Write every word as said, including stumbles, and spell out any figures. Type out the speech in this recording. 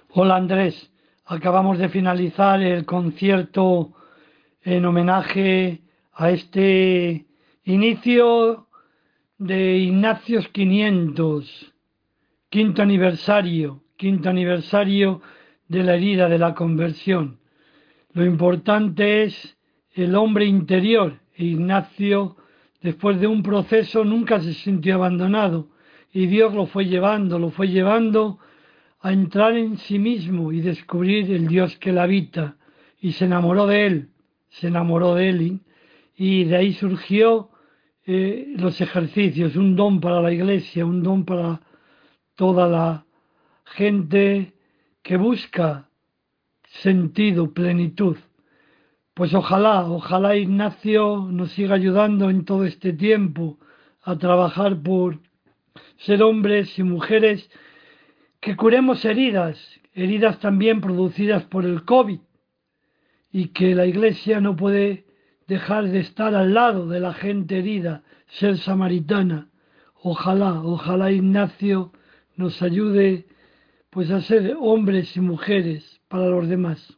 Hola Andrés, acabamos de finalizar el concierto en homenaje a este inicio de Ignatios quinientos, quinto aniversario, quinto aniversario de la herida de la conversión. Lo importante es el hombre interior. Ignacio, después de un proceso, nunca se sintió abandonado y Dios lo fue llevando, lo fue llevando a entrar en sí mismo y descubrir el Dios que le habita, y se enamoró de él, se enamoró de él, y, y de ahí surgió eh, los ejercicios, un don para la iglesia, un don para toda la gente que busca sentido, plenitud. Pues ojalá, ojalá Ignacio nos siga ayudando en todo este tiempo a trabajar por ser hombres y mujeres que curemos heridas, heridas también producidas por el COVID, y que la Iglesia no puede dejar de estar al lado de la gente herida, ser samaritana. Ojalá, ojalá Ignacio nos ayude pues a ser hombres y mujeres para los demás.